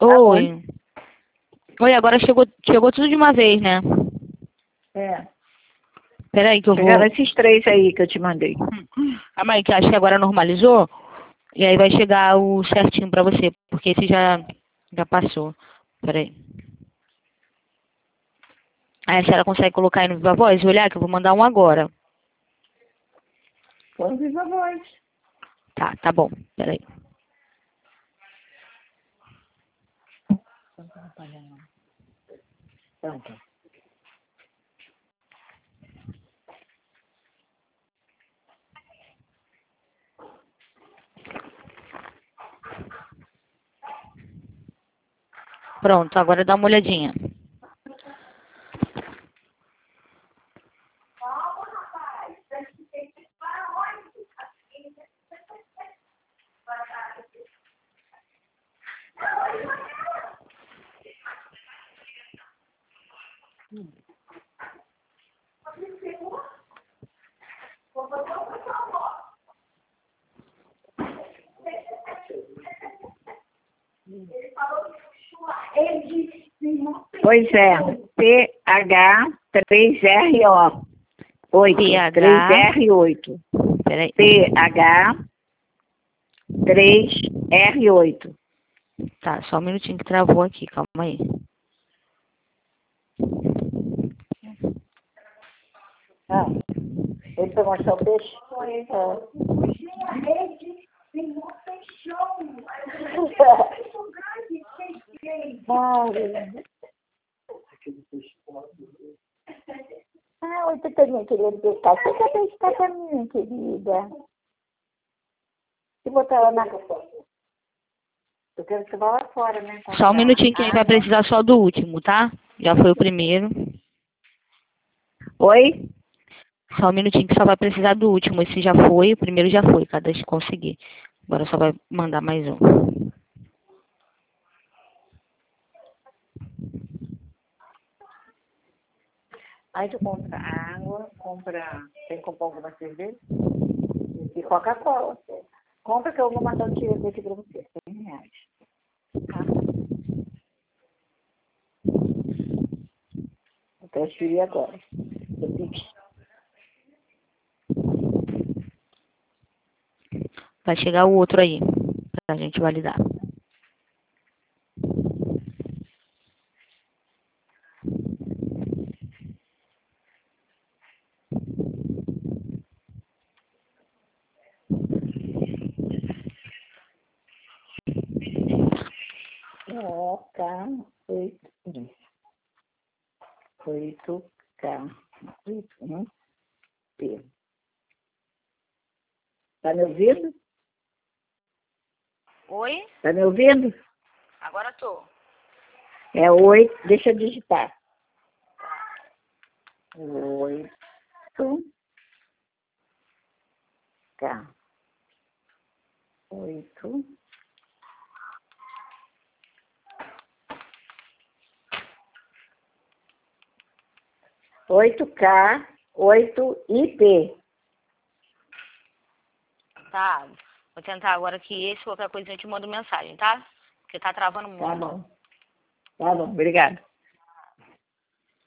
Oi. Oi, agora chegou tudo de uma vez, né? É. Peraí que eu Chegaram vou... esses 3 aí que eu te mandei. Calma aí, que acho que agora normalizou. E aí vai chegar o certinho pra você, porque esse já passou. Peraí. Aí a senhora consegue colocar aí no Viva Voz? Olhar que eu vou mandar um agora. Põe Viva Voz. Tá bom. Peraí. Pronto. Pronto, agora dá uma olhadinha. Pois é. PH3RO 8. PH. 3R8. Peraí. PH3R8. Tá, só um minutinho que travou aqui, calma aí. Ah, ele foi mostrar o peixe? Oi, Tutaninha, querida pescar. Você quer pescar pra mim, querida? Se botar ela na... Eu quero que você vá lá fora, né? Só um Comprar minutinho que aí vai água. precisar só do último, tá? Já foi o primeiro. Oi? Só um minutinho que só vai precisar do último. Esse já foi, o primeiro já foi, cada vez que conseguir. Agora só vai mandar mais um. Aí tu compra água, tem que comprar alguma cerveja e Coca-Cola. Compra que eu vou mandar um tiro desse pra você, R$100. Tá? Eu transferi agora. Eu pedi. Vai chegar o outro aí, pra gente validar. OK8K. P. Tá me ouvindo? Oi? Tá me ouvindo? Agora tô. É 8, deixa eu digitar. 8K. 8. K 8IP. Tá. Vou tentar agora que esse, qualquer coisa eu te mando mensagem, tá? Porque tá travando muito. Tá bom. Tá bom, obrigada.